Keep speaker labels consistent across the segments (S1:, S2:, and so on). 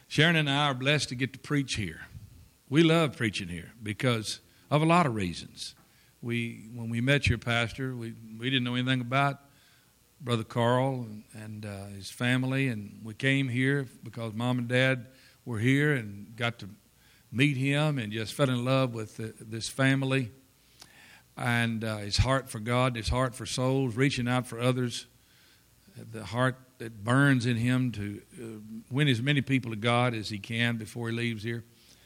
S1: Sharon and I are blessed to get to preach here. We love preaching here because of a lot of reasons. When we met your pastor, we didn't know anything about Brother Carl and his family, and we came here because Mom and Dad were here and got to meet him and just fell in love with this family and his heart for God, his heart for souls, reaching out for others, the heart that burns in him to win as many people to God as he can before he leaves here.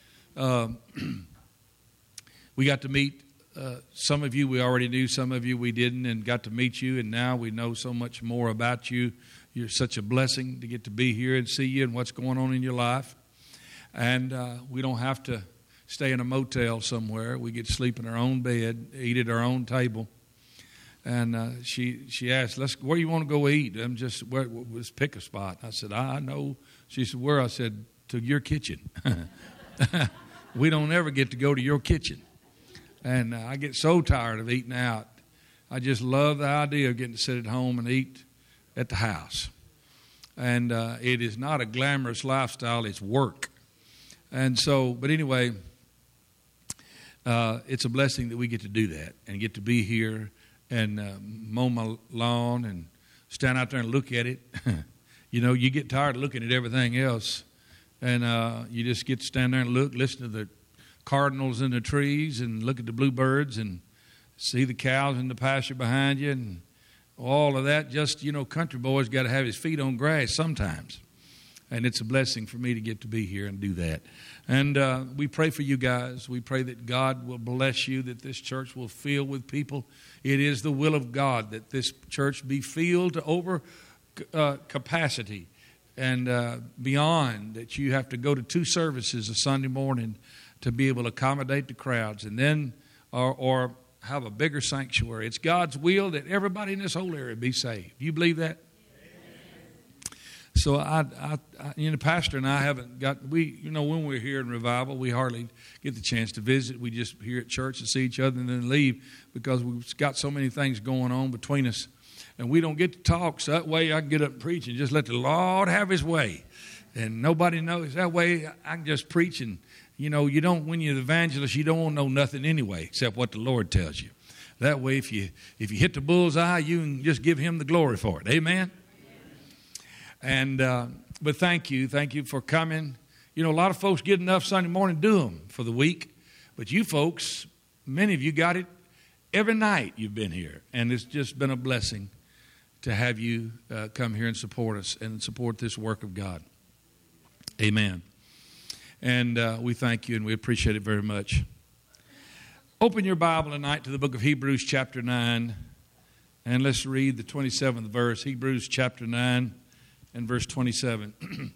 S1: We got to meet some of you we already knew, some of you we didn't, and got to meet you, and now we know so much more about you. You're such a blessing to get to be here and see you and what's going on in your life. And we don't have to stay in a motel somewhere. We get to sleep in our own bed, eat at our own table. And she asked, where you want to go eat? Let's pick a spot. I said, I know. She said, where? I said, to your kitchen. We don't ever get to go to your kitchen. And I get so tired of eating out. I just love the idea of getting to sit at home and eat at the house. And it is not a glamorous lifestyle. It's work. And so, but anyway, it's a blessing that we get to do that and get to be here and mow my lawn and stand out there and look at it. You know, you get tired of looking at everything else. And you just get to stand there and look, listen to the cardinals in the trees and look at the bluebirds and see the cows in the pasture behind you and all of that. Just, you know, country boy's got to have his feet on grass sometimes. And it's a blessing for me to get to be here and do that. And we pray for you guys. We pray that God will bless you, that this church will fill with people. It is the will of God that this church be filled to over capacity and beyond, that you have to go to 2 services a Sunday morning to be able to accommodate the crowds, and then or have a bigger sanctuary. It's God's will that everybody in this whole area be saved. You believe that? So Pastor and I haven't got, when we're here in revival, we hardly get the chance to visit. We just here at church and see each other and then leave because we've got so many things going on between us. And we don't get to talk, so that way I can get up and preach and just let the Lord have his way. And nobody knows. That way I can just preach, and, you know, you don't, when you're the evangelist, you don't know nothing anyway except what the Lord tells you. That way if you hit the bullseye, you can just give him the glory for it. Amen? And but thank you for coming. You know, a lot of folks get enough Sunday morning to do them for the week, but you folks, many of you got it every night you've been here, and it's just been a blessing to have you come here and support us and support this work of God. Amen. And we thank you and we appreciate it very much. Open your Bible tonight to the book of Hebrews chapter 9, and let's read the 27th verse. Hebrews chapter 9 and verse 27.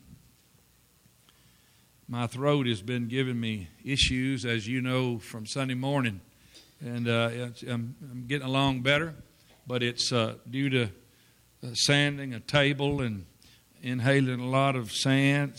S1: My throat has been giving me issues, as you know, from Sunday morning. And I'm getting along better, but it's due to sanding a table and inhaling a lot of sand,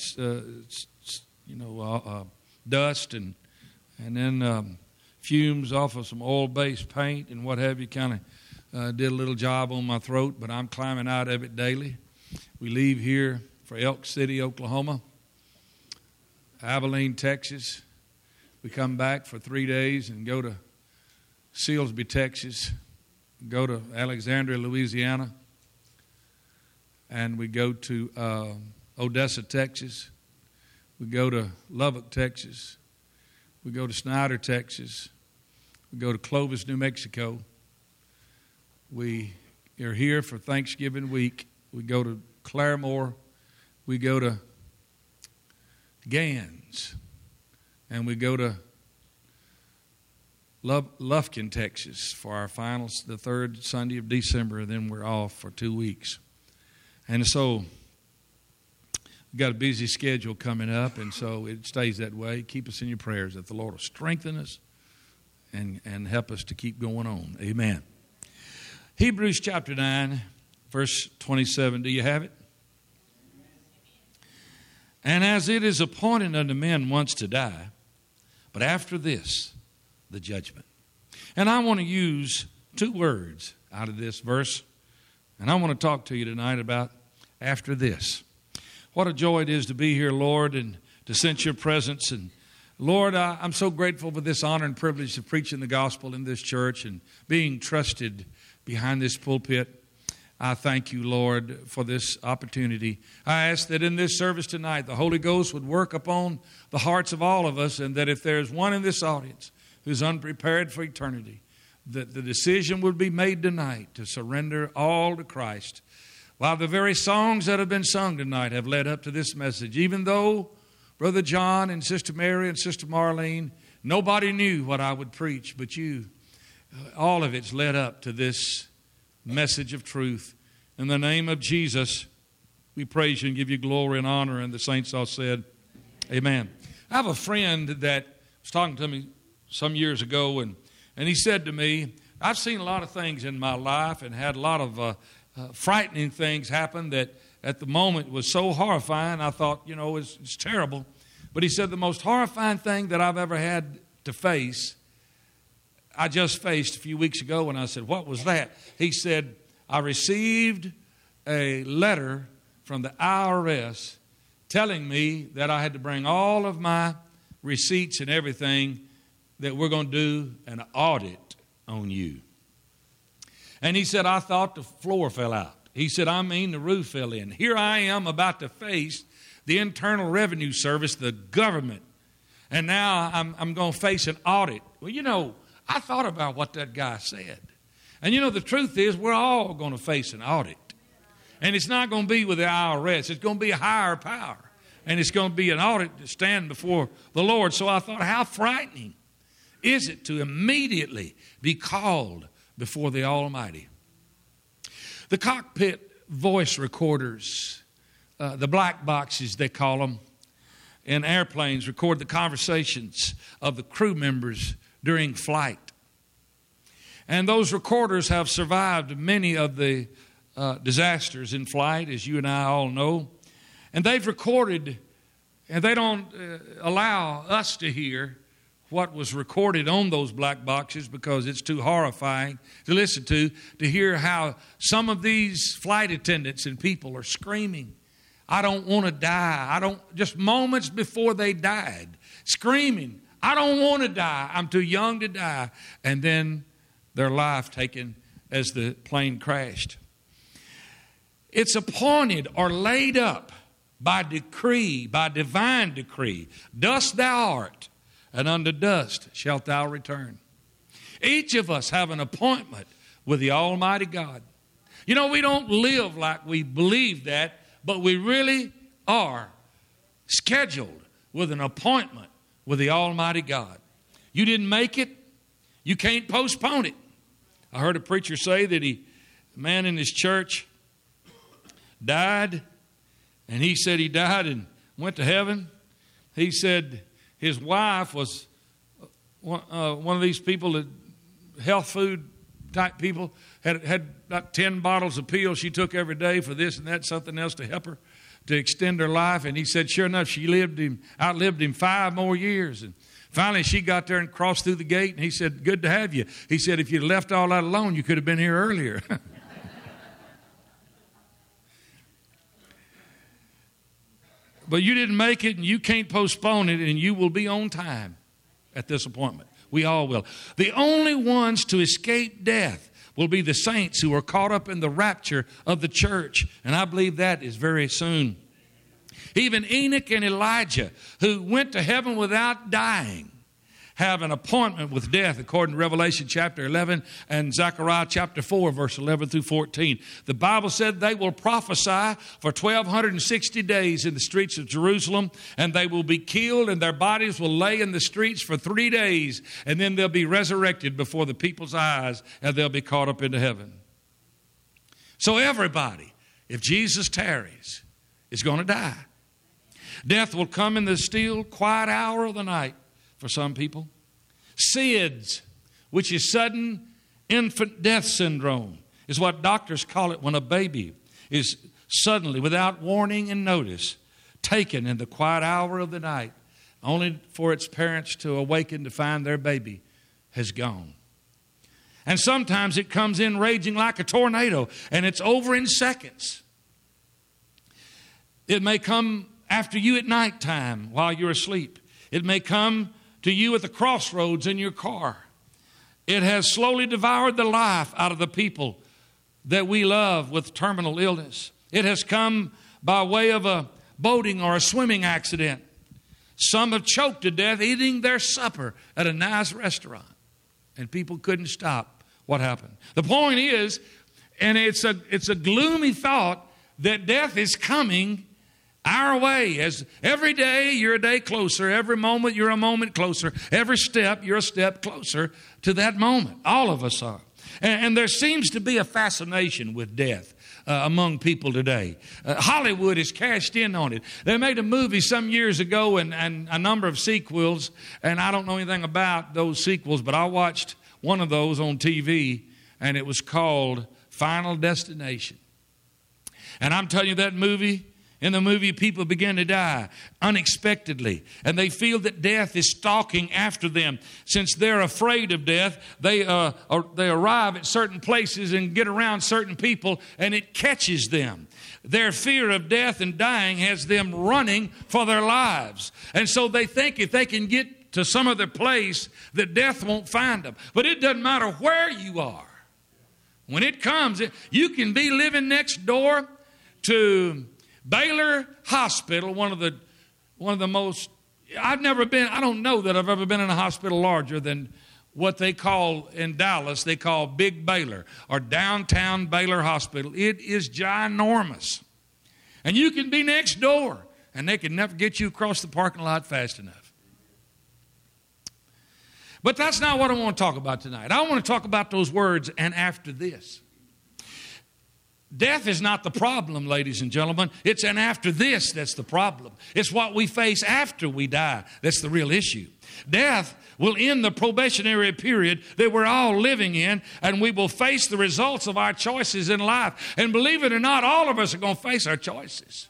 S1: dust, and then fumes off of some oil-based paint and what have you. Kind of did a little job on my throat, but I'm climbing out of it daily. We leave here for Elk City, Oklahoma, Abilene, Texas. We come back for 3 days and go to Sealsby, Texas, go to Alexandria, Louisiana, and we go to Odessa, Texas. We go to Lubbock, Texas. We go to Snyder, Texas. We go to Clovis, New Mexico. We are here for Thanksgiving week. We go to Claremore. We go to Gans. And we go to Lufkin, Texas for our finals, the 3rd Sunday of December, and then we're off for 2 weeks. And so we've got a busy schedule coming up, and so it stays that way. Keep us in your prayers that the Lord will strengthen us and help us to keep going on. Amen. Hebrews chapter 9, verse 27. Do you have it? And as it is appointed unto men once to die, but after this, the judgment. And I want to use 2 words out of this verse, and I want to talk to you tonight about after this. What a joy it is to be here, Lord, and to sense your presence. And Lord, I'm so grateful for this honor and privilege of preaching the gospel in this church and being trusted behind this pulpit. I thank you, Lord, for this opportunity. I ask that in this service tonight, the Holy Ghost would work upon the hearts of all of us, and that if there's one in this audience who's unprepared for eternity, that the decision would be made tonight to surrender all to Christ. While the very songs that have been sung tonight have led up to this message, even though Brother John and Sister Mary and Sister Marlene, nobody knew what I would preach but you. All of it's led up to this message of truth. In the name of Jesus, we praise you and give you glory and honor. And the saints all said, amen. I have a friend that was talking to me some years ago, and he said to me, I've seen a lot of things in my life and had a lot of frightening things happen that at the moment was so horrifying. I thought, it's terrible. But he said the most horrifying thing that I've ever had to face, I just faced a few weeks ago. And I said, what was that? He said, I received a letter from the IRS telling me that I had to bring all of my receipts and everything, that we're going to do an audit on you. And he said, I thought the floor fell out. He said, the roof fell in. Here I am about to face the Internal Revenue Service, the government. And now I'm going to face an audit. Well, I thought about what that guy said. And the truth is, we're all going to face an audit. And it's not going to be with the IRS. It's going to be a higher power. And it's going to be an audit to stand before the Lord. So I thought, how frightening is it to immediately be called before the Almighty? The cockpit voice recorders, the black boxes they call them, in airplanes record the conversations of the crew members during flight. And those recorders have survived many of the disasters in flight, as you and I all know. And they've recorded, and they don't allow us to hear what was recorded on those black boxes because it's too horrifying to listen to hear how some of these flight attendants and people are screaming, I don't want to die. Just moments before they died, screaming, I don't want to die. I'm too young to die. And then their life taken as the plane crashed. It's appointed or laid up by decree, by divine decree. Dust thou art, and unto dust shalt thou return. Each of us have an appointment with the Almighty God. We don't live like we believe that, but we really are scheduled with an appointment with the Almighty God. You didn't make it, you can't postpone it. I heard a preacher say that a man in his church died, and he said he died and went to heaven. He said his wife was one of these people, that health food type people, had about 10 bottles of pills she took every day for this and that, something else to help her to extend her life. And he said, sure enough, she outlived him 5 more years. And finally, she got there and crossed through the gate, and he said, good to have you. He said, if you'd left all that alone, you could have been here earlier. But you didn't make it, and you can't postpone it, and you will be on time at this appointment. We all will. The only ones to escape death will be the saints who are caught up in the rapture of the church, and I believe that is very soon. Even Enoch and Elijah, who went to heaven without dying, have an appointment with death, according to Revelation chapter 11 and Zechariah chapter 4, verse 11 through 14. The Bible said they will prophesy for 1,260 days in the streets of Jerusalem, and they will be killed, and their bodies will lay in the streets for 3 days, and then they'll be resurrected before the people's eyes, and they'll be caught up into heaven. So everybody, if Jesus tarries, is going to die. Death will come in the still, quiet hour of the night. For some people, SIDS, which is sudden infant death syndrome, is what doctors call it when a baby is suddenly, without warning and notice, taken in the quiet hour of the night, only for its parents to awaken to find their baby has gone. And sometimes it comes in raging like a tornado, and it's over in seconds. It may come after you at nighttime while you're asleep. It may come to you at the crossroads in your car. It has slowly devoured the life out of the people that we love with terminal illness. It has come by way of a boating or a swimming accident. Some have choked to death eating their supper at a nice restaurant, and people couldn't stop what happened. The point is, and it's a gloomy thought, that death is coming our way. As every day you're a day closer, every moment you're a moment closer, every step you're a step closer to that moment. All of us are. And there seems to be a fascination with death among people today. Hollywood has cashed in on it. They made a movie some years ago and a number of sequels, and I don't know anything about those sequels, but I watched one of those on TV, and it was called Final Destination. And I'm telling you, that movie, in the movie, people begin to die unexpectedly, and they feel that death is stalking after them. Since they're afraid of death, they arrive at certain places and get around certain people, and it catches them. Their fear of death and dying has them running for their lives. And so they think if they can get to some other place, that death won't find them. But it doesn't matter where you are. When it comes, you can be living next door to Baylor Hospital, one of the most, I don't know that I've ever been in a hospital larger than what they call in Dallas, they call Big Baylor or Downtown Baylor Hospital. It is ginormous. And you can be next door, and they can never get you across the parking lot fast enough. But that's not what I want to talk about tonight. I want to talk about those words, and after this. Death is not the problem, ladies and gentlemen. It's an after this that's the problem. It's what we face after we die that's the real issue. Death will end the probationary period that we're all living in, and we will face the results of our choices in life. And believe it or not, all of us are going to face our choices.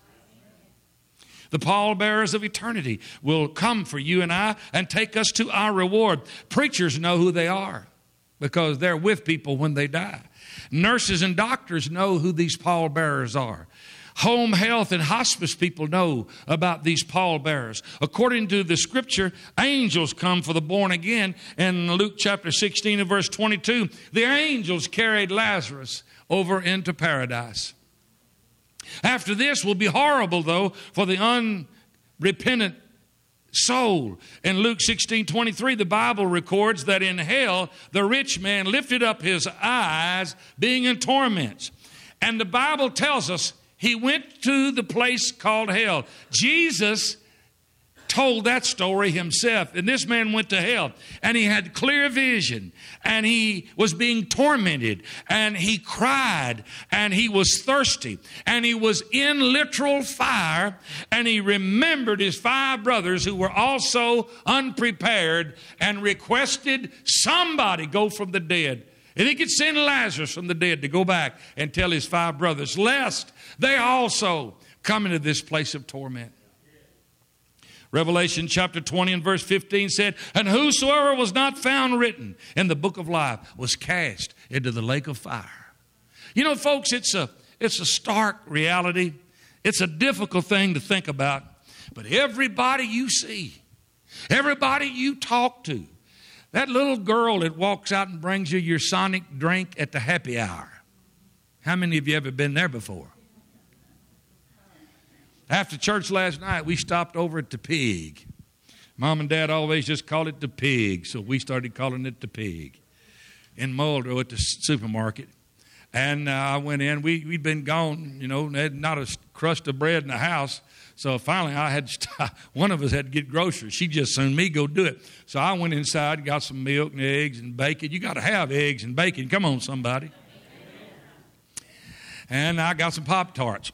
S1: The pallbearers of eternity will come for you and I and take us to our reward. Preachers know who they are because they're with people when they die. Nurses and doctors know who these pallbearers are. Home health and hospice people know about these pallbearers. According to the scripture, angels come for the born again. In Luke chapter 16 and verse 22, the angels carried Lazarus over into paradise. After this will be horrible, though, for the unrepentant soul. In Luke 16:23, the Bible records that in hell, the rich man lifted up his eyes, being in torments. And the Bible tells us he went to the place called hell. Jesus told that story himself. And this man went to hell, and he had clear vision, and he was being tormented, and he cried, and he was thirsty, and he was in literal fire, and he remembered his 5 brothers who were also unprepared and requested somebody go from the dead. If he could send Lazarus from the dead to go back and tell his 5 brothers, lest they also come into this place of torment. Revelation chapter 20 and verse 15 said, and whosoever was not found written in the book of life was cast into the lake of fire. You know, folks, it's a stark reality. It's a difficult thing to think about. But everybody you see, everybody you talk to, that little girl that walks out and brings you your Sonic drink at the happy hour. How many of you ever been there before? After church last night, we stopped over at the Pig. Mom and Dad always just called it the Pig, so we started calling it the Pig in Muldrow at the supermarket. And I went in. We'd been gone, you know, not a crust of bread in the house. So finally, one of us had to get groceries. She just sent me go do it. So I went inside, got some milk and eggs and bacon. You got to have eggs and bacon. Come on, somebody. And I got some Pop-Tarts.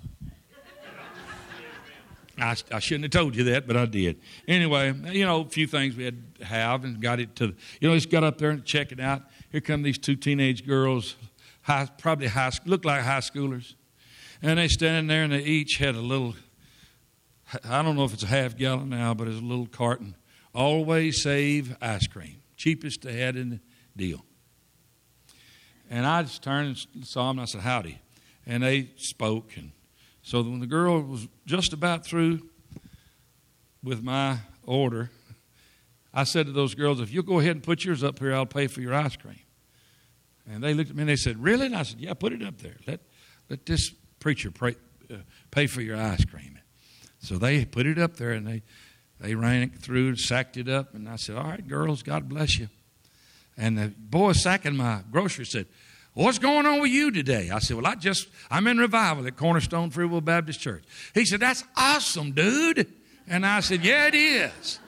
S1: I shouldn't have told you that, but I did. Anyway, you know, a few things we had to have and got it to, you know, just got up there and check it out. Here come these 2 teenage girls, look like high schoolers. And they standing there and they each had a little, I don't know if it's a half gallon now, but it's a little carton. Always Save ice cream. Cheapest they had in the deal. And I just turned and saw them and I said, howdy. And they spoke and So when the girl was just about through with my order, I said to those girls, if you'll go ahead and put yours up here, I'll pay for your ice cream. And they looked at me and they said, really? And I said, yeah, put it up there. Let this preacher pay for your ice cream. So they put it up there, and they ran it through, sacked it up, and I said, all right, girls, God bless you. And the boy sacking my groceries said, what's going on with you today? I said, well, I'm in revival at Cornerstone Free Will Baptist Church. He said, that's awesome, dude. And I said, yeah, it is.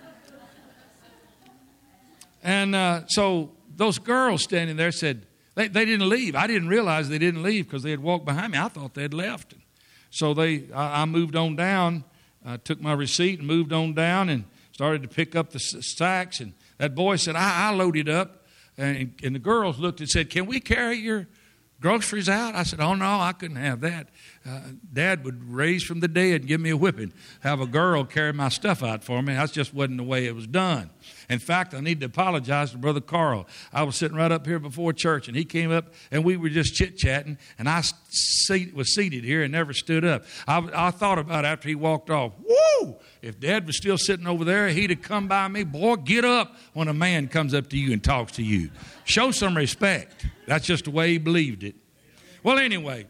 S1: And so those girls standing there said, they didn't leave. I didn't realize they didn't leave because they had walked behind me. I thought they had left. So I moved on down, took my receipt and moved on down and started to pick up the sacks. And that boy said, I loaded up. And the girls looked and said, can we carry your groceries out? I said, oh, no, I couldn't have that. Dad would raise from the dead and give me a whipping, have a girl carry my stuff out for me. That just wasn't the way it was done. In fact, I need to apologize to Brother Carl. I was sitting right up here before church, and he came up, and we were just chit-chatting, and I was seated here and never stood up. I thought about it after he walked off. Woo! If Dad was still sitting over there, he'd have come by me. Boy, get up when a man comes up to you and talks to you. Show some respect. That's just the way he believed it. Well, anyway,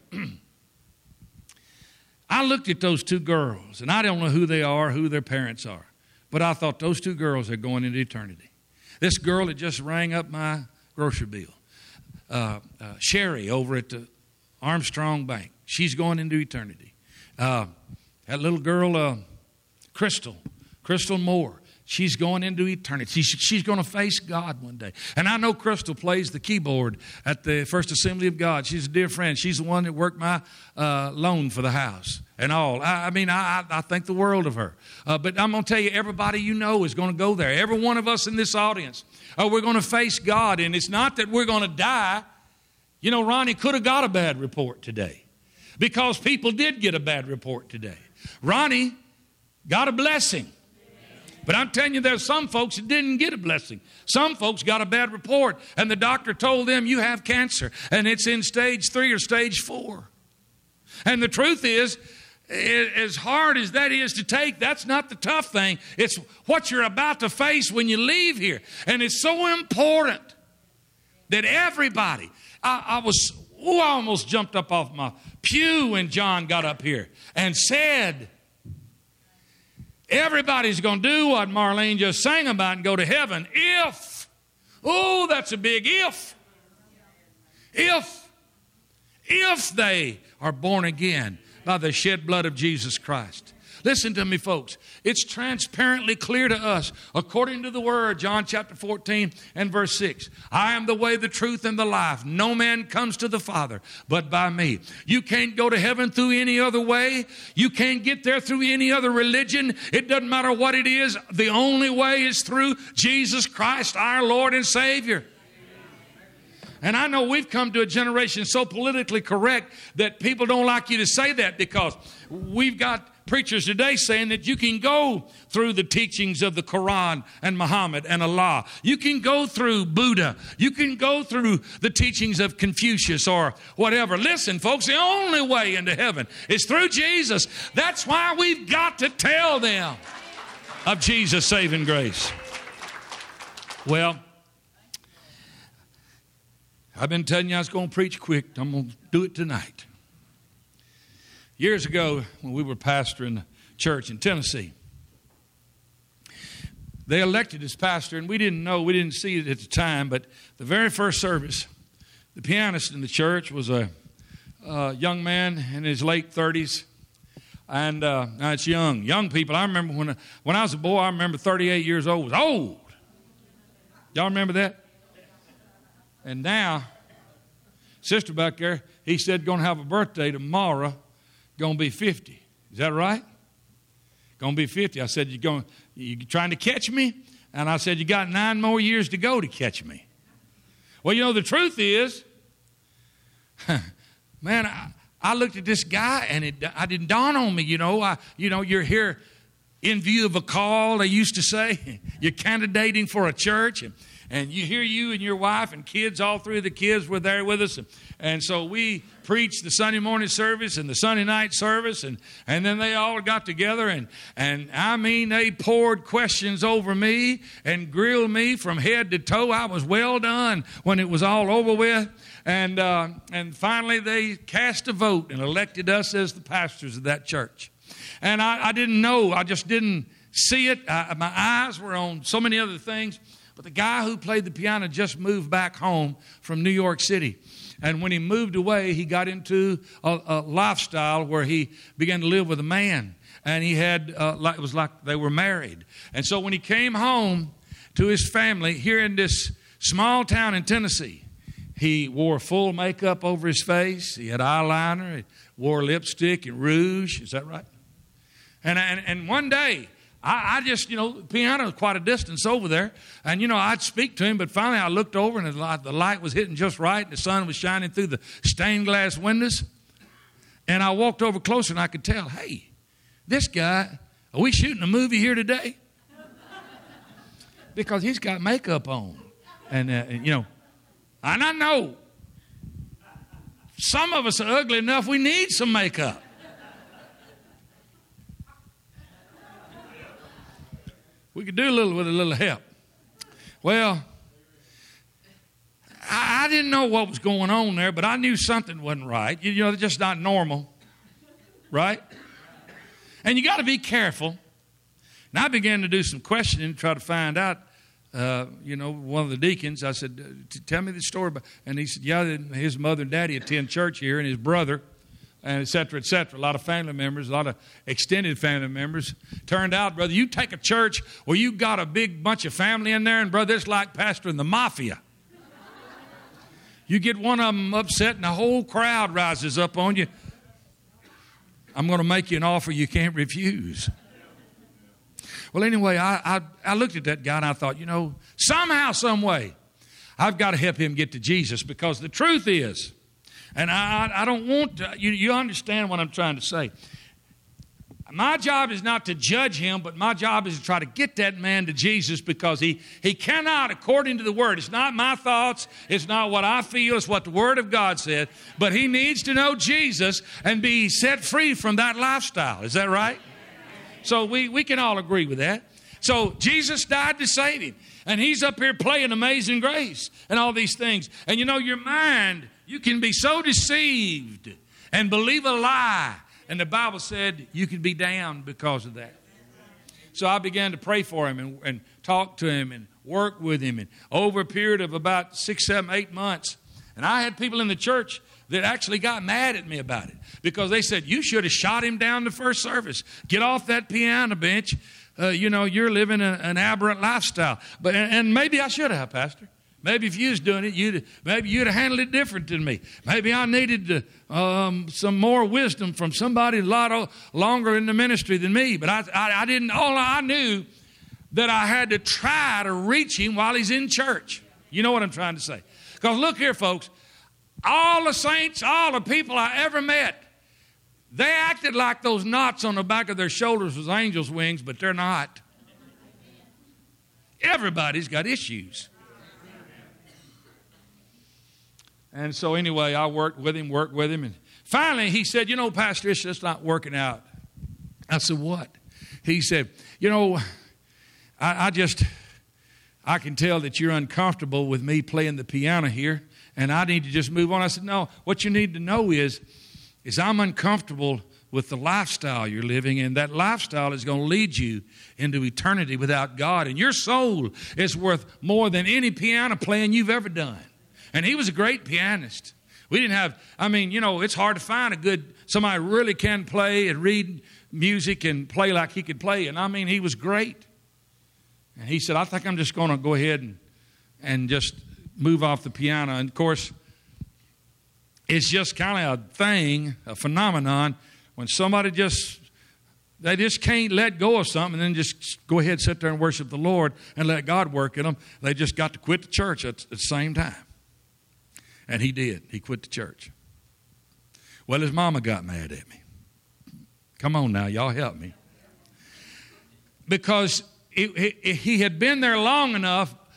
S1: I looked at those two girls, and I don't know who they are, who their parents are. But I thought those two girls are going into eternity. This girl that just rang up my grocery bill, Sherry over at the Armstrong Bank, she's going into eternity. That little girl, Crystal Moore, she's going into eternity. She's going to face God one day. And I know Crystal plays the keyboard at the First Assembly of God. She's a dear friend. She's the one that worked my loan for the house and all. I think the world of her. But I'm going to tell you, everybody you know is going to go there. Every one of us in this audience, we're going to face God. And it's not that we're going to die. You know, Ronnie could have got a bad report today because people did get a bad report today. Ronnie got a blessing. But I'm telling you, there's some folks that didn't get a blessing. Some folks got a bad report, and the doctor told them you have cancer, and it's in stage 3 or stage 4. And the truth is, as hard as that is to take, that's not the tough thing. It's what you're about to face when you leave here. And it's so important that everybody, I almost jumped up off my pew when John got up here and said, everybody's going to do what Marlene just sang about and go to heaven if, that's a big if they are born again by the shed blood of Jesus Christ. Listen to me, folks. It's transparently clear to us, according to the Word, John chapter 14 and verse 6. I am the way, the truth, and the life. No man comes to the Father but by me. You can't go to heaven through any other way. You can't get there through any other religion. It doesn't matter what it is. The only way is through Jesus Christ, our Lord and Savior. And I know we've come to a generation so politically correct that people don't like you to say that because we've got preachers today saying that you can go through the teachings of the Quran and Muhammad and Allah. You can go through Buddha. You can go through the teachings of Confucius or whatever. Listen, folks, the only way into heaven is through Jesus. That's why we've got to tell them of Jesus' saving grace. Well, I've been telling you I was going to preach quick. I'm going to do it tonight. Years ago, when we were pastoring a church in Tennessee, they elected as pastor, and we didn't see it at the time, but the very first service, the pianist in the church was a young man in his late 30s. And now it's young people. I remember when I was a boy, I remember 38 years old was old. Y'all remember that? And now, sister back there, he said going to have a birthday tomorrow, going to be 50. Is that right? Going to be 50. I said, you trying to catch me? And I said, you got 9 more years to go to catch me. Well, you know, the truth is, man, I looked at this guy and it didn't dawn on me, you're here in view of a call, they used to say. You're candidating for a church. and you and your wife and kids, all three of the kids were there with us. And so we preached the Sunday morning service and the Sunday night service, and then they all got together, and I mean, they poured questions over me and grilled me from head to toe. I was well done when it was all over with. And finally they cast a vote and elected us as the pastors of that church. And I didn't know. I just didn't see it. My eyes were on so many other things. But the guy who played the piano just moved back home from New York City. And when he moved away, he got into a lifestyle where he began to live with a man. And he had, it was like they were married. And so when he came home to his family here in this small town in Tennessee, he wore full makeup over his face. He had eyeliner. He wore lipstick and rouge. Is that right? And one day, I just, piano was quite a distance over there. And, I'd speak to him. But finally, I looked over, and the light was hitting just right. And the sun was shining through the stained glass windows. And I walked over closer, and I could tell, hey, this guy, are we shooting a movie here today? Because he's got makeup on. And I know some of us are ugly enough we need some makeup. We could do a little with a little help. Well, I didn't know what was going on there, but I knew something wasn't right. They're just not normal, right? And you got to be careful. And I began to do some questioning to try to find out. One of the deacons, I said, tell me the story. And he said, yeah, his mother and daddy attend church here, and his brother, and et cetera, et cetera. A lot of family members, a lot of extended family members. Turned out, brother, you take a church where you got a big bunch of family in there, and brother, it's like pastoring the mafia. You get one of them upset, and the whole crowd rises up on you. I'm going to make you an offer you can't refuse. Well, anyway, I looked at that guy and I thought, somehow, some way, I've got to help him get to Jesus, because the truth is, and I don't want to, you understand what I'm trying to say. My job is not to judge him, but my job is to try to get that man to Jesus, because he cannot, according to the Word. It's not my thoughts. It's not what I feel. It's what the Word of God said. But he needs to know Jesus and be set free from that lifestyle. Is that right? So we can all agree with that. So Jesus died to save him. And he's up here playing Amazing Grace and all these things. And your mind, you can be so deceived and believe a lie. And the Bible said you could be damned because of that. So I began to pray for him and talk to him and work with him. And over a period of about 6, 7, 8 months. And I had people in the church that actually got mad at me about it, because they said, you should have shot him down the first service. Get off that piano bench. You're living an aberrant lifestyle. And maybe I should have, Pastor. Maybe if you was doing it, you'd have handled it different than me. Maybe I needed some more wisdom from somebody a lot longer in the ministry than me. But I didn't. All I knew that I had to try to reach him while he's in church. You know what I'm trying to say? Because look here, folks. All the saints, all the people I ever met, they acted like those knots on the back of their shoulders was angels' wings, but they're not. Everybody's got issues. And so anyway, I worked with him, and finally he said, Pastor, it's just not working out. I said, what? He said, I can tell that you're uncomfortable with me playing the piano here, and I need to just move on. I said, no, what you need to know is I'm uncomfortable with the lifestyle you're living, and that lifestyle is going to lead you into eternity without God. And your soul is worth more than any piano playing you've ever done. And he was a great pianist. We didn't have, it's hard to find somebody who really can play and read music and play like he could play. And he was great. And he said, I think I'm just going to go ahead and just move off the piano. And of course, it's just kind of a thing, a phenomenon, when somebody they just can't let go of something and then just go ahead and sit there and worship the Lord and let God work in them. They just got to quit the church at the same time. And he did. He quit the church. Well, his mama got mad at me. Come on now, y'all help me. Because he had been there long enough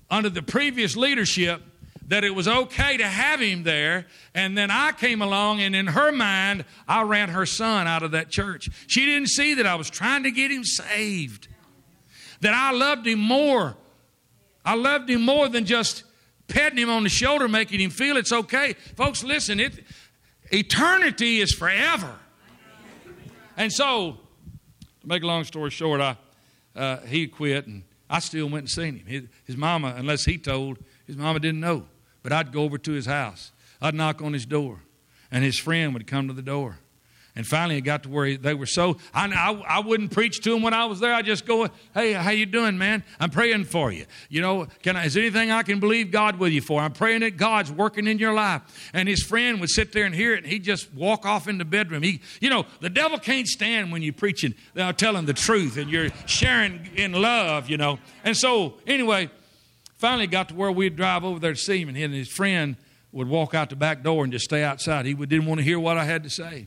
S1: under the previous leadership that it was okay to have him there, and then I came along, and in her mind, I ran her son out of that church. She didn't see that I was trying to get him saved, that I loved him more. I loved him more than just petting him on the shoulder, making him feel it's okay. Folks, listen, eternity is forever. And so, to make a long story short, he quit, and I still went and seen him. His mama, unless he told, his mama didn't know. But I'd go over to his house. I'd knock on his door, and his friend would come to the door. And finally, it got to where they were so, I wouldn't preach to them when I was there. I'd just go, hey, how you doing, man? I'm praying for you. You know, is there anything I can believe God with you for? I'm praying that God's working in your life. And his friend would sit there and hear it, and he'd just walk off in the bedroom. The devil can't stand when you're preaching, telling the truth, and you're sharing in love, And so, anyway, finally got to where we'd drive over there to see him, and his friend would walk out the back door and just stay outside. He didn't want to hear what I had to say.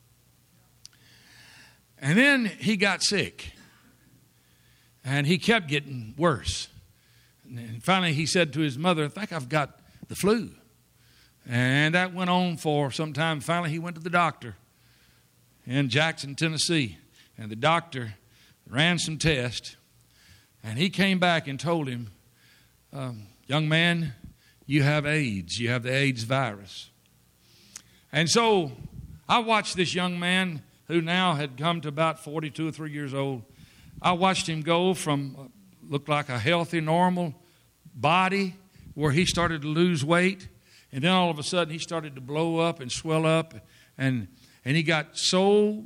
S1: And then he got sick, and he kept getting worse. And finally he said to his mother, I think I've got the flu. And that went on for some time. Finally he went to the doctor in Jackson, Tennessee, and the doctor ran some tests, and he came back and told him, young man, you have AIDS. You have the AIDS virus. And so I watched this young man who now had come to about 42 or 3 years old. I watched him go from looked like a healthy, normal body where he started to lose weight. And then all of a sudden he started to blow up and swell up. And he got so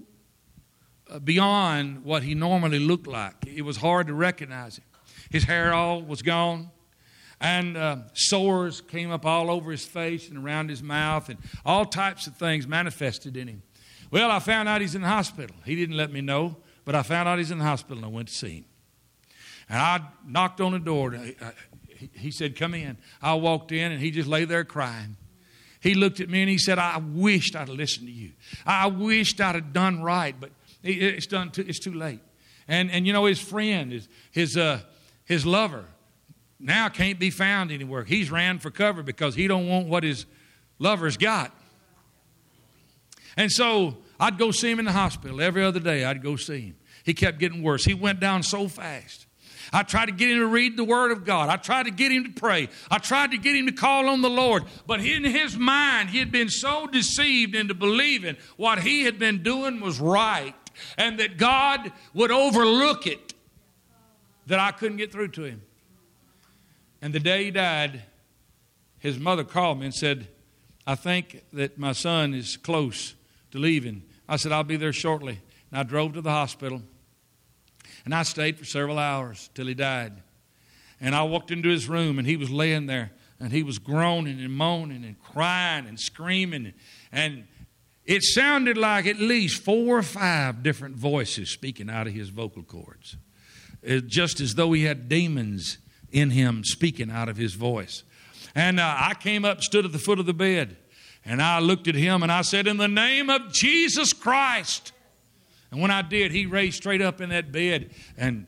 S1: beyond what he normally looked like. It was hard to recognize him. His hair all was gone. And sores came up all over his face and around his mouth. And all types of things manifested in him. Well, I found out he's in the hospital. He didn't let me know, but I found out he's in the hospital, and I went to see him. And I knocked on the door. He said, come in. I walked in, and he just lay there crying. He looked at me, and he said, I wished I'd listened to you. I wished I'd have done right, but it's too late. And his friend, his lover, now can't be found anywhere. He's ran for cover because he don't want what his lover's got. And so I'd go see him in the hospital. Every other day I'd go see him. He kept getting worse. He went down so fast. I tried to get him to read the Word of God. I tried to get him to pray. I tried to get him to call on the Lord. But in his mind, he had been so deceived into believing what he had been doing was right and that God would overlook it that I couldn't get through to him. And the day he died, his mother called me and said, I think that my son is close to leaving. I said, I'll be there shortly. And I drove to the hospital. And I stayed for several hours till he died. And I walked into his room, and he was laying there. And he was groaning and moaning and crying and screaming. And it sounded like at least 4 or 5 different voices speaking out of his vocal cords. Just as though he had demons in him speaking out of his voice. And I came up, stood at the foot of the bed. And I looked at him and I said, in the name of Jesus Christ. And when I did, he raised straight up in that bed. And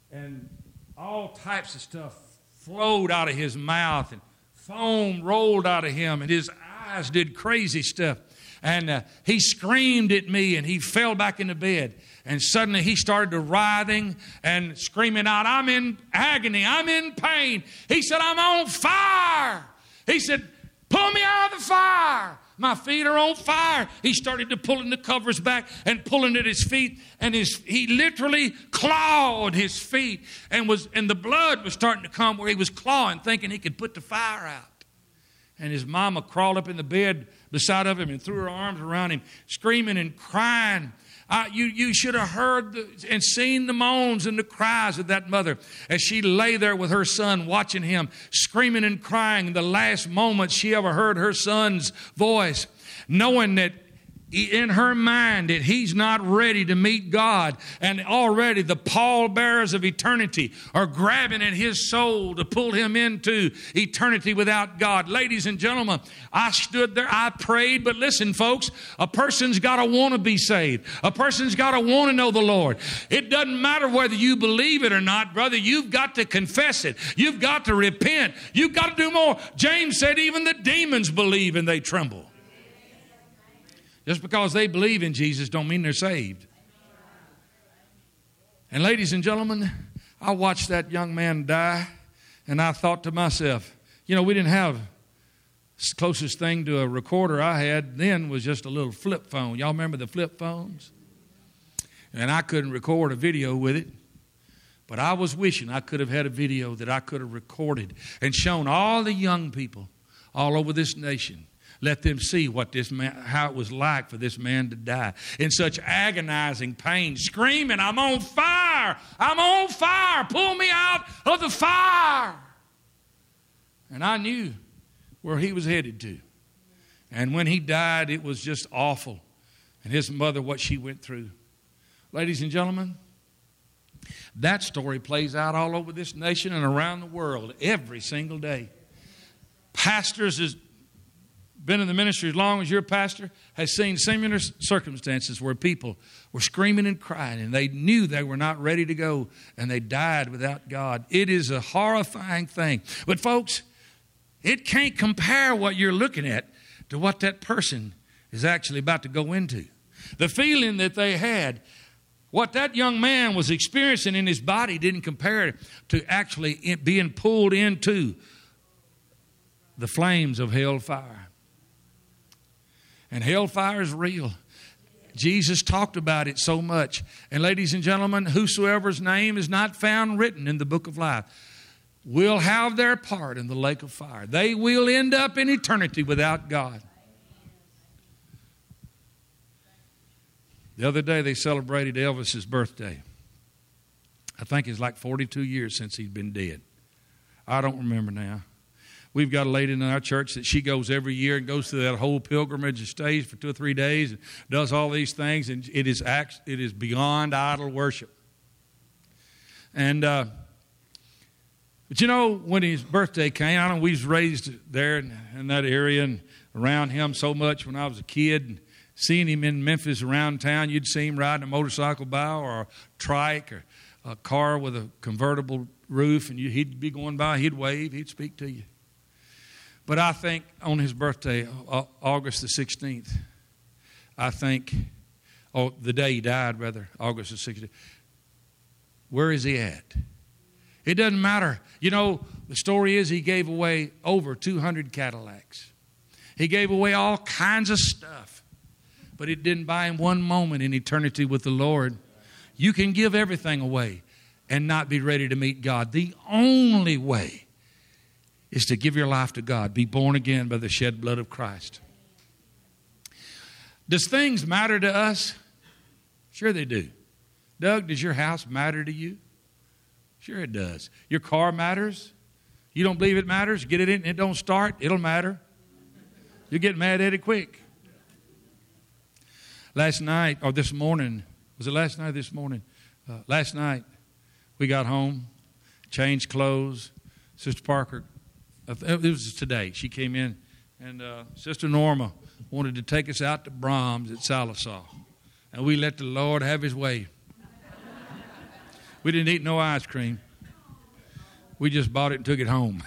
S1: all types of stuff flowed out of his mouth. And foam rolled out of him. And his eyes did crazy stuff. And he screamed at me and he fell back in the bed. And suddenly he started to writhing and screaming out, I'm in agony. I'm in pain. He said, I'm on fire. He said, pull me out of the fire. My feet are on fire. He started to pulling the covers back and pulling at his feet. And he literally clawed his feet. And the blood was starting to come where he was clawing, thinking he could put the fire out. And his mama crawled up in the bed beside of him and threw her arms around him, screaming and crying. You should have heard and seen the moans and the cries of that mother as she lay there with her son, watching him, screaming and crying. The last moment she ever heard her son's voice, knowing that in her mind that he's not ready to meet God, and already the pallbearers of eternity are grabbing at his soul to pull him into eternity without God. Ladies and gentlemen, I stood there, I prayed, but listen, folks, a person's got to want to be saved. A person's got to want to know the Lord. It doesn't matter whether you believe it or not, brother. You've got to confess it. You've got to repent. You've got to do more. James said even the demons believe and they tremble. Just because they believe in Jesus don't mean they're saved. And ladies and gentlemen, I watched that young man die, and I thought to myself, you know, we didn't have the closest thing to a recorder I had then was just a little flip phone. Y'all remember the flip phones? And I couldn't record a video with it. But I was wishing I could have had a video that I could have recorded and shown all the young people all over this nation. Let them see what this man, how it was like for this man to die in such agonizing pain, screaming, I'm on fire! I'm on fire! Pull me out of the fire! And I knew where he was headed to. And when he died, it was just awful. And his mother, what she went through. Ladies and gentlemen, that story plays out all over this nation and around the world every single day. Pastors has been in the ministry as long as your pastor has seen similar circumstances where people were screaming and crying and they knew they were not ready to go and they died without God. It is a horrifying thing. But folks, it can't compare what you're looking at to what that person is actually about to go into. The feeling that they had, what that young man was experiencing in his body didn't compare to actually being pulled into the flames of hellfire. And hellfire is real. Jesus talked about it so much. And ladies and gentlemen, whosoever's name is not found written in the book of life will have their part in the lake of fire. They will end up in eternity without God. The other day they celebrated Elvis's birthday. I think it's like 42 years since he'd been dead. I don't remember now. We've got a lady in our church that she goes every year and goes through that whole pilgrimage and stays for 2 or 3 days and does all these things. And it is beyond idol worship. And but you know, when his birthday came, I know we was raised there in that area and around him so much when I was a kid. And seeing him in Memphis around town, you'd see him riding a motorcycle by or a trike or a car with a convertible roof, and he'd be going by, he'd wave, he'd speak to you. But I think on his birthday, August the 16th, the day he died, rather, August the 16th, where is he at? It doesn't matter. You know, the story is he gave away over 200 Cadillacs. He gave away all kinds of stuff. But it didn't buy him one moment in eternity with the Lord. You can give everything away and not be ready to meet God. The only way is to give your life to God. Be born again by the shed blood of Christ. Does things matter to us? Sure they do. Doug, does your house matter to you? Sure it does. Your car matters. You don't believe it matters? Get it in and it don't start. It'll matter. You'll get mad at it quick. Last night, or this morning, was it last night or this morning? Last night, we got home, changed clothes. Sister Parker, it was today, she came in, and Sister Norma wanted to take us out to Brahms at Salisaw. And we let the Lord have his way. We didn't eat no ice cream. We just bought it and took it home.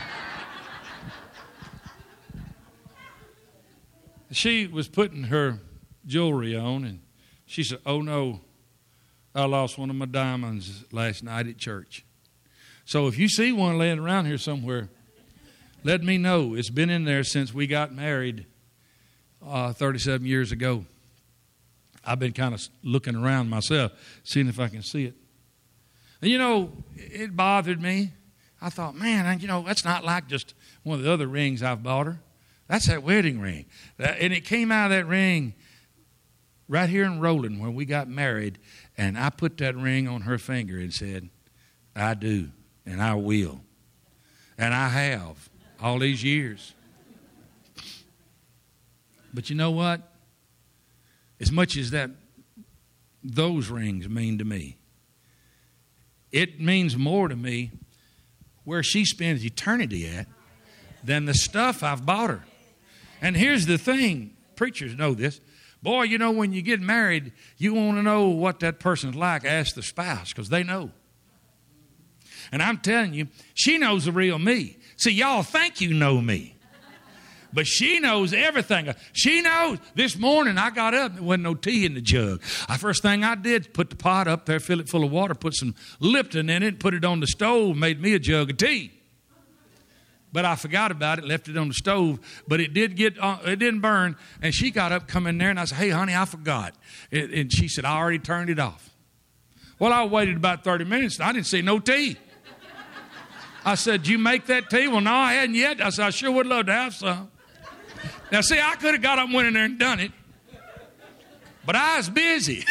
S1: She was putting her jewelry on, and she said, oh no, I lost one of my diamonds last night at church. So if you see one laying around here somewhere, let me know. It's been in there since we got married 37 years ago. I've been kind of looking around myself, seeing if I can see it. And you know, it bothered me. I thought, man, you know, that's not like just one of the other rings I've bought her. That's that wedding ring. And it came out of that ring right here in Roland where we got married. And I put that ring on her finger and said, I do, and I will. And I have all these years. But you know what? as much as those rings mean to me, it means more to me where she spends eternity at than the stuff I've bought her. And here's the thing, preachers know this. Boy, you know, when you get married, you want to know what that person's like. Ask the spouse, because they know. And I'm telling you, she knows the real me. See, y'all think you know me. But she knows everything. She knows. This morning I got up and there wasn't no tea in the jug. The first thing I did, put the pot up there, fill it full of water, put some Lipton in it, put it on the stove, made me a jug of tea. But I forgot about it, left it on the stove. But it didn't burn. And she got up, come in there, and I said, hey, honey, I forgot. And she said, I already turned it off. Well, I waited about 30 minutes, and I didn't see no tea. I said, did you make that tea? Well, no, I hadn't yet. I said, I sure would love to have some. Now, see, I could have got up and went in there and done it. But I was busy.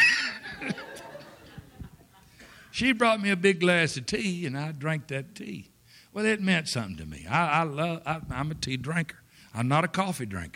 S1: She brought me a big glass of tea, and I drank that tea. Well, it meant something to me. I'm a tea drinker. I'm not a coffee drinker.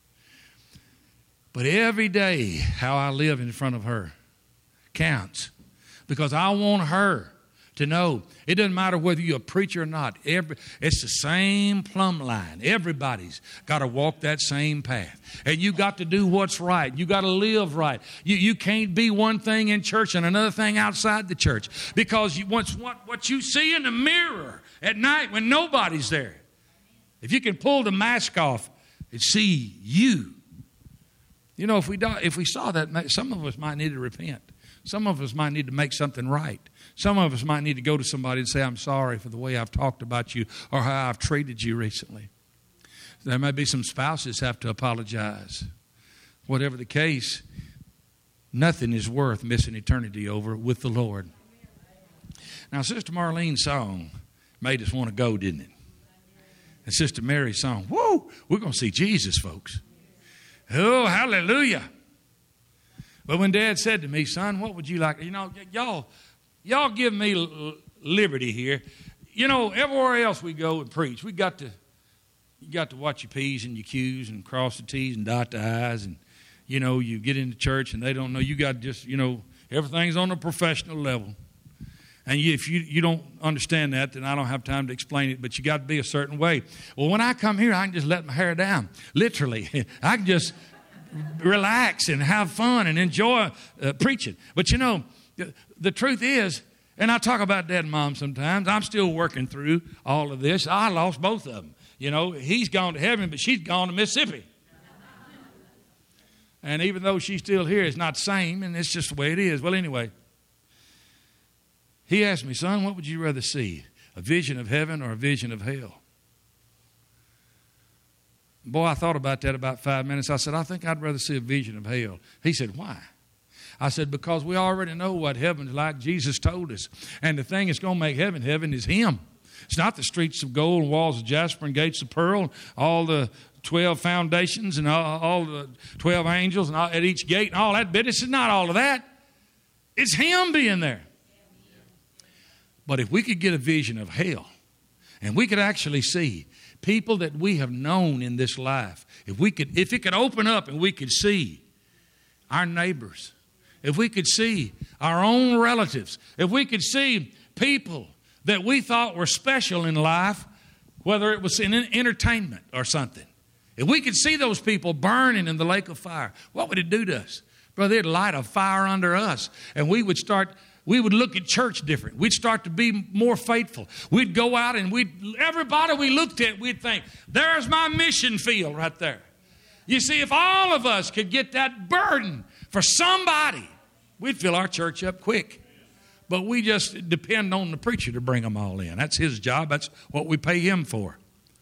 S1: But every day, how I live in front of her counts. Because I want her to know it doesn't matter whether you're a preacher or not. It's the same plumb line. Everybody's got to walk that same path. And you got to do what's right. You got to live right. You can't be one thing in church and another thing outside the church. Because what you see in the mirror at night when nobody's there, if you can pull the mask off and see you. You know, if we saw that, some of us might need to repent. Some of us might need to make something right. Some of us might need to go to somebody and say, I'm sorry for the way I've talked about you or how I've treated you recently. There may be some spouses have to apologize. Whatever the case, nothing is worth missing eternity over with the Lord. Now, Sister Marlene's song made us want to go, didn't it? And Sister Mary's song, whoa, we're going to see Jesus, folks. Oh, hallelujah. But when Dad said to me, son, what would you like? You know, y'all give me liberty here. You know, everywhere else we go and preach, you got to watch your P's and your Q's and cross the T's and dot the I's. And, you know, you get into church and they don't know. You got to just, you know, everything's on a professional level. And if you don't understand that, then I don't have time to explain it. But you got to be a certain way. Well, when I come here, I can just let my hair down. Literally. I can just relax and have fun and enjoy preaching. But, you know, the truth is, and I talk about Dad and Mom sometimes, I'm still working through all of this. I lost both of them. You know, he's gone to heaven, but she's gone to Mississippi. And even though she's still here, it's not the same, and it's just the way it is. Well, anyway, he asked me, son, what would you rather see, a vision of heaven or a vision of hell? Boy, I thought about that about 5 minutes. I said, I think I'd rather see a vision of hell. He said, why? I said, because we already know what heaven's like. Jesus told us. And the thing that's going to make heaven is Him. It's not the streets of gold and walls of jasper and gates of pearl, all the 12 foundations and all the 12 angels and at each gate and all that bit. It's not all of that. It's Him being there. But if we could get a vision of hell and we could actually see people that we have known in this life, if it could open up and we could see our neighbors, if we could see our own relatives, if we could see people that we thought were special in life, whether it was in entertainment or something, if we could see those people burning in the lake of fire, what would it do to us? Brother, it'd light a fire under us, and we would look at church different. We'd start to be more faithful. We'd go out and everybody we looked at, we'd think, there's my mission field right there. You see, if all of us could get that burden for somebody, we'd fill our church up quick. But we just depend on the preacher to bring them all in. That's his job. That's what we pay him for.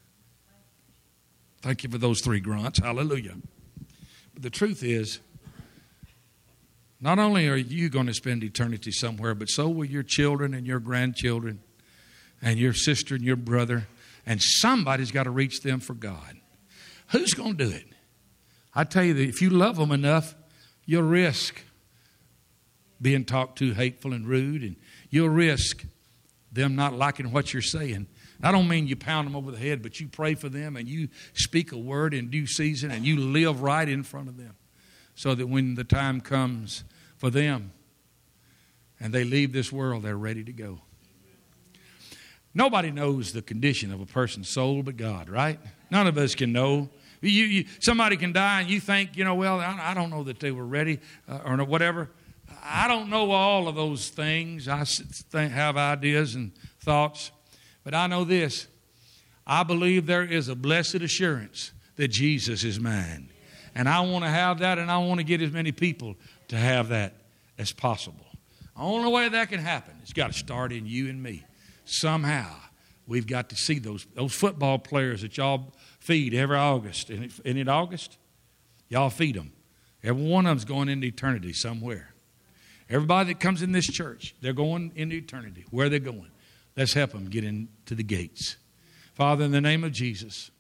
S1: Thank you for those 3 grunts. Hallelujah. But the truth is, not only are you going to spend eternity somewhere, but so will your children and your grandchildren and your sister and your brother. And somebody's got to reach them for God. Who's going to do it? I tell you that if you love them enough, you'll risk being talked to hateful and rude, and you'll risk them not liking what you're saying. I don't mean you pound them over the head, but you pray for them and you speak a word in due season and you live right in front of them. so that when the time comes for them and they leave this world, they're ready to go. Nobody knows the condition of a person's soul but God, right? None of us can know. Somebody can die and you think, well, I don't know that they were ready or whatever. I don't know all of those things. I have ideas and thoughts. But I know this. I believe there is a blessed assurance that Jesus is mine. And I want to have that, and I want to get as many people to have that as possible. The only way that can happen, it's got to start in you and me. Somehow, we've got to see those football players that y'all feed every August. Isn't it August? Y'all feed them. Every one of them's going into eternity somewhere. Everybody that comes in this church, they're going into eternity. Where are they going? Let's help them get into the gates. Father, in the name of Jesus,